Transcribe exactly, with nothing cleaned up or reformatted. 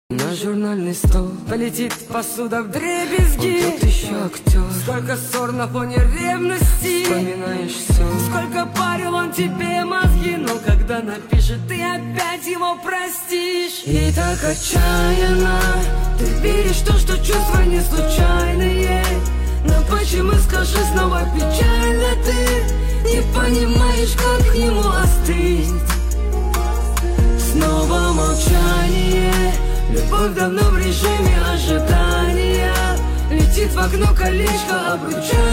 На журнальный стол полетит посуда в дребезги. Он тот еще актер. Сколько ссор на фоне ревности. Вспоминаешь все. Сколько парил он тебе мозги. Но когда напишет, ты опять его простишь. И так отчаянно ты веришь в то, что чувства не случайные. Но почему, скажи, снова печально ты не понимаешь, как к нему остыть. Снова молчание. Любовь давно в режиме ожидания. Летит в окно колечко обручальное.